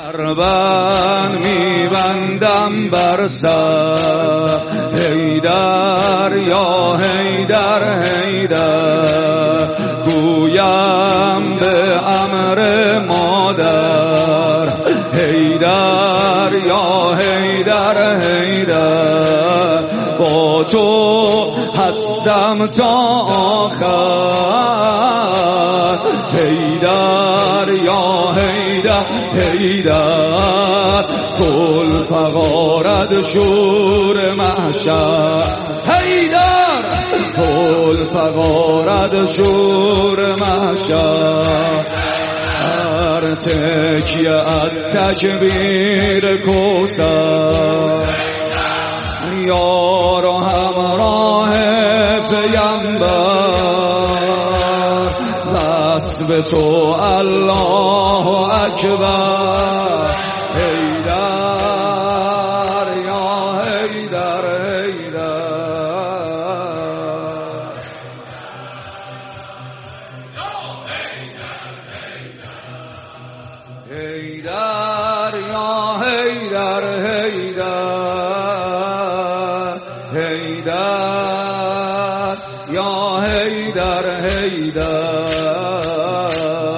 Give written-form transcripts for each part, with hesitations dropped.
دربند میبندم بر سر حیدر یا حیدر حیدر گویم به امر مادر حیدر یا حیدر حیدر با تو هستم تا آخر حیدر یا حیدر حیدر ذوالفقارت شور محشر حیدر ذوالفقارت شور محشر هر تکیه از تکبیر کوثر یار و همراه پیمبر بس به تو الله اکبر حیدر یا حیدر حیدر یا حیدر حیدر یا حیدر حیدر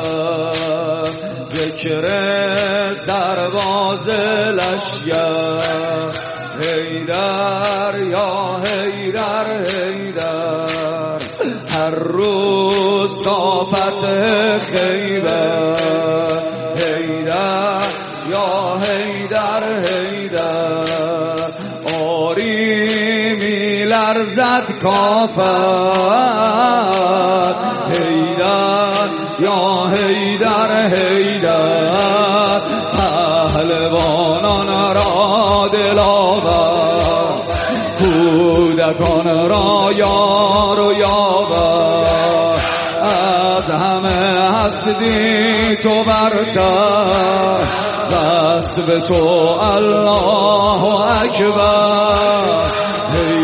ذکر سرباز لشکر حیدر یا حیدر حیدر هر روز تا فتح خیبر حیدر یا حیدر حیدر آری می لرزد کافر حیدر یا حیدر حیدر پهلوانان را دلاور کودکان را یار و یاور از همه هستی تو برتر بس به تو الله اکبر